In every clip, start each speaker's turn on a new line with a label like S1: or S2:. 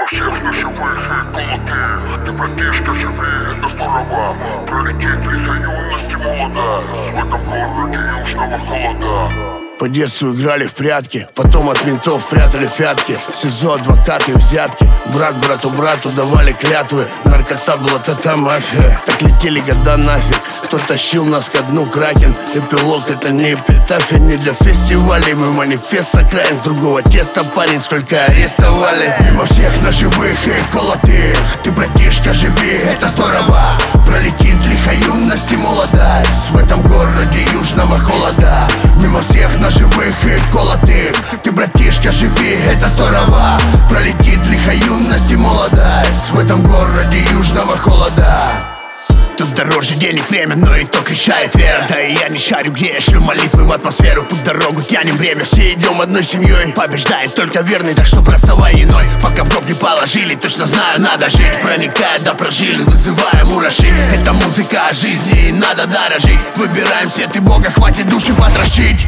S1: всех на живых и колотых. Ты, братишка, живи, это здорово. Пролетит лихо юность и молодость в этом городе южного холода.
S2: По детству играли в прятки, потом от ментов прятали пятки. СИЗО, адвокаты, взятки. Брат брату давали клятвы. Наркота была мафия. Так летели года нафиг. Кто тащил нас ко дну, кракен. Эпилог — это не эпитафия, не для фестивалей. Мы манифест с окраин, с другого теста, парень, сколько арестовали. Мимо всех на живых и колотых. Ты, братишка, живи, это здорово. Пролетит лихо юность и молодость в этом городе южного холода. Мимо всех на живых и колотых. Ты, братишка, живи, это здорово. Пролетит лихо юность и молодость в этом городе южного холода. Тут дороже денег время, но и то крещает вера. Да и я не шарю, где я шлю молитвы в атмосферу. В путь дорогу тянем время, все идем одной семьей. Побеждает только верный, так что бросавай иной. Пока в гроб не положили, точно знаю, надо жить. Проникая до прожилин, вызывая мураши. Это музыка о жизни, и надо дорожить. Выбираем свет и Бога, хватит души потращить.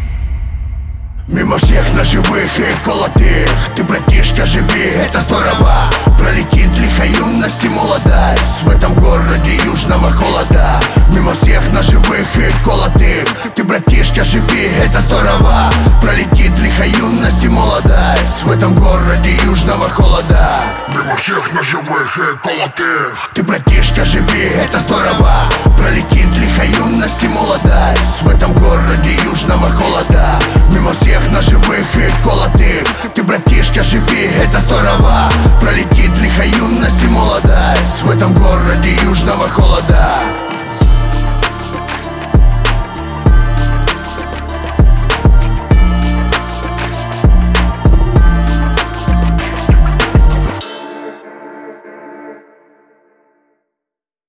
S2: Мимо всех на живых и колотых. Ты, братишка, живи, это здорово. Пролетит лихо юность и молодость в этом городе южного холода. Мимо всех на живых и колотых. Ты, братишка, живи, это здорово. Пролетит лихо юность и молодость в этом городе южного холода.
S1: Мимо всех на живых и колотых.
S2: Ты, братишка, живи, это здорово. Пролетит лихо юность и молодость в этом городе южного холода. Мимо всех на живых и колотых. Ты, братишка, живи, это здорово. Пролетит лихо юность и молодость в этом городе южного холода.